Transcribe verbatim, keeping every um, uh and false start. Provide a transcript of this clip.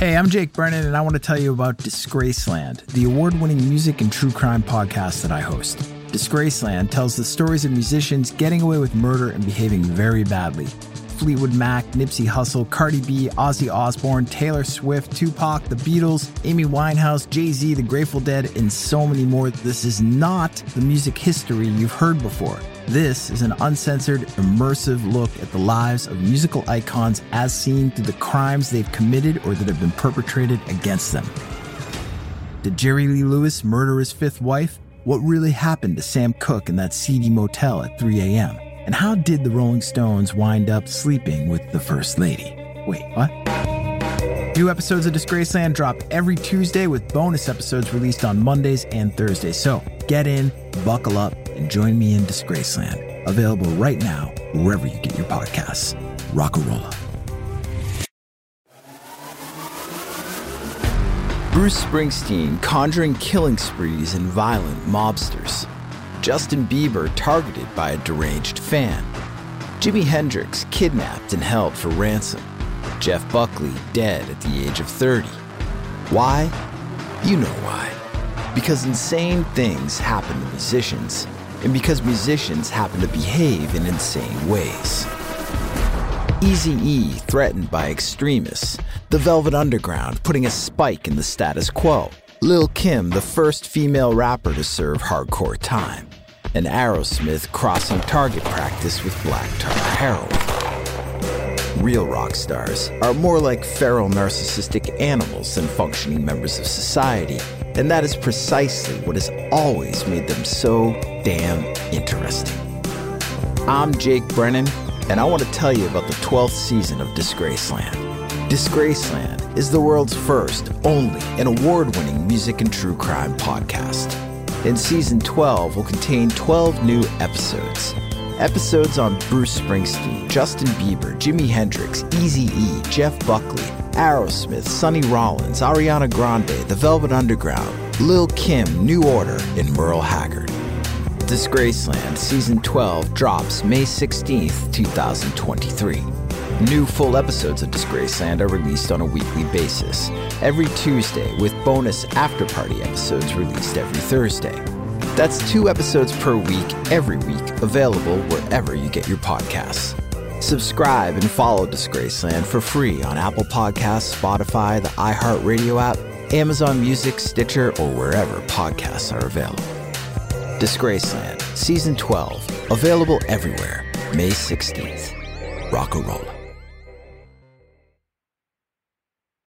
Hey, I'm Jake Brennan, and I want to tell you about Disgraceland, the award-winning music and true crime podcast that I host. Disgraceland tells the stories of musicians getting away with murder and behaving very badly. Fleetwood Mac, Nipsey Hussle, Cardi B, Ozzy Osbourne, Taylor Swift, Tupac, The Beatles, Amy Winehouse, Jay-Z, The Grateful Dead, and so many more. This is not the music history you've heard before. This is an uncensored, immersive look at the lives of musical icons as seen through the crimes they've committed or that have been perpetrated against them. Did Jerry Lee Lewis murder his fifth wife? What really happened to Sam Cooke in that seedy motel at three a.m.? And how did the Rolling Stones wind up sleeping with the First Lady? Wait, what? New episodes of Disgraceland drop every Tuesday with bonus episodes released on Mondays and Thursdays. So get in, buckle up, and join me in Disgraceland. Available right now wherever you get your podcasts. Rock-a-rolla. Bruce Springsteen conjuring killing sprees and violent mobsters. Justin Bieber targeted by a deranged fan. Jimi Hendrix kidnapped and held for ransom. Jeff Buckley dead at the age of thirty. Why? You know why. Because insane things happen to musicians, and because musicians happen to behave in insane ways. Eazy-E threatened by extremists. The Velvet Underground putting a spike in the status quo. Lil' Kim, the first female rapper to serve hardcore time. And Aerosmith crossing target practice with black tar heroin. Real rock stars are more like feral narcissistic animals than functioning members of society, and that is precisely what has always made them so damn interesting. I'm Jake Brennan, and I want to tell you about the twelfth season of Disgraceland. Disgraceland is the world's first, only, and award-winning music and true crime podcast. And season twelve will contain twelve new episodes. Episodes on Bruce Springsteen, Justin Bieber, Jimi Hendrix, Eazy-E, Jeff Buckley, Aerosmith, Sonny Rollins, Ariana Grande, The Velvet Underground, Lil' Kim, New Order, and Merle Haggard. Disgraceland Season twelve drops May sixteenth, twenty twenty-three. New full episodes of Disgraceland are released on a weekly basis, every Tuesday, with bonus after-party episodes released every Thursday. That's two episodes per week, every week, available wherever you get your podcasts. Subscribe and follow Disgraceland for free on Apple Podcasts, Spotify, the iHeartRadio app, Amazon Music, Stitcher, or wherever podcasts are available. Disgraceland, Season twelve, available everywhere, May sixteenth. Rock-a-rolla.